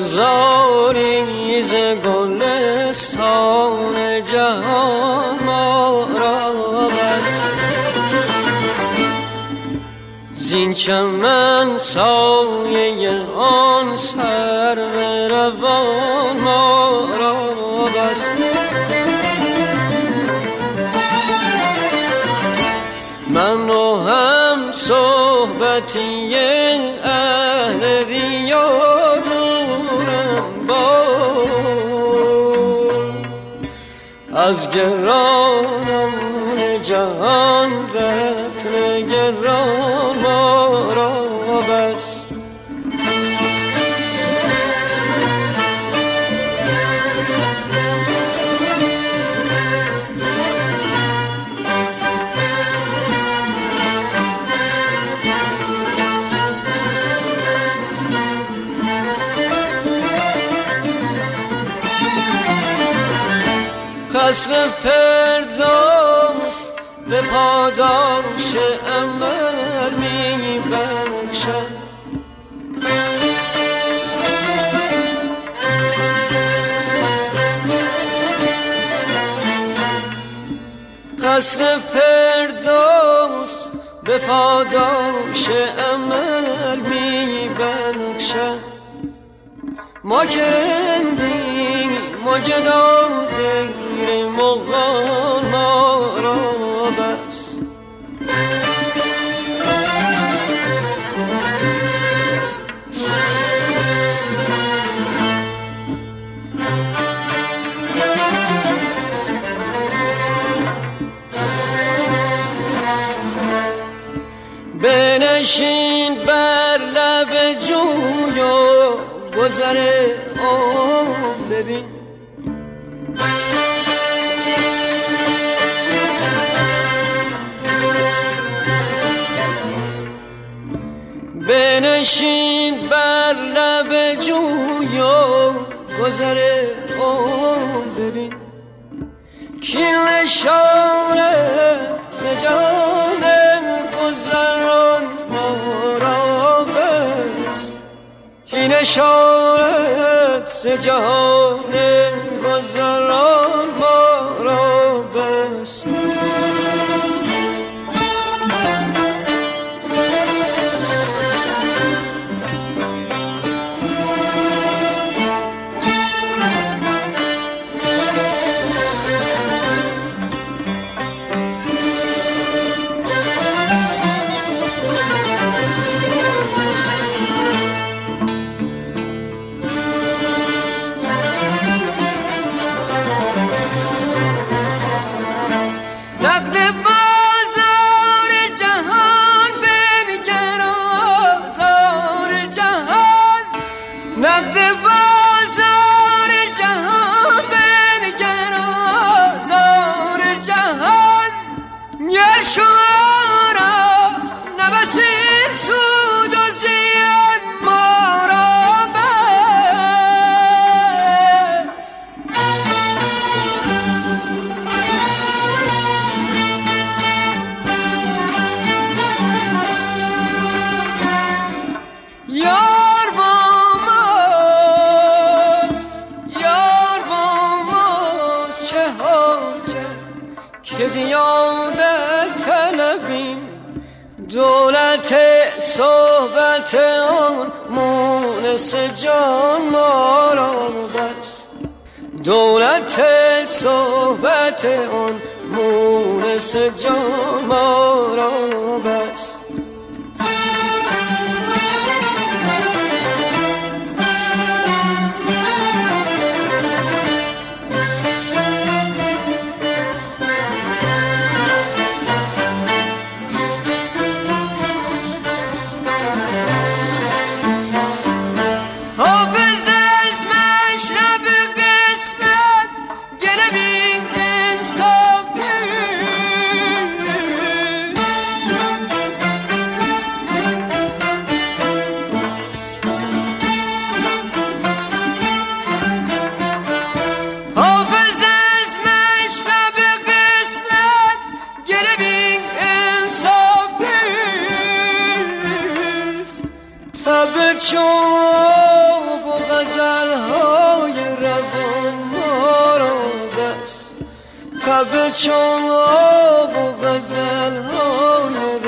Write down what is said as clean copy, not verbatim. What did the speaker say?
گلزاری ز گلستان جهان ما را بس. زین چمن سایه آن سرو روان ما را بس. من و هم صحبتی اهل ریا دورم با از گرانم جهان رتن گران ما را بس. قصر فردوس به پاداش عمل می بخشد. قصر فردوس به پاداش عمل می بخشد. ما که رندیم ما جدا دیر مغان ما را بس. بنشین بر لب جوی و گذر آب ببین. بنشین بر لب جوی و گذر آب ببین. کی نشانه ز جان گذران ما را بس. کی نشانه ز جان گذران ما را بس. دولت صحبت آن مونس جان ما را بس. دولت صحبت آن مونس جان ما را بس. شب غزل های روان ما را بس، تب چون آب و غزل های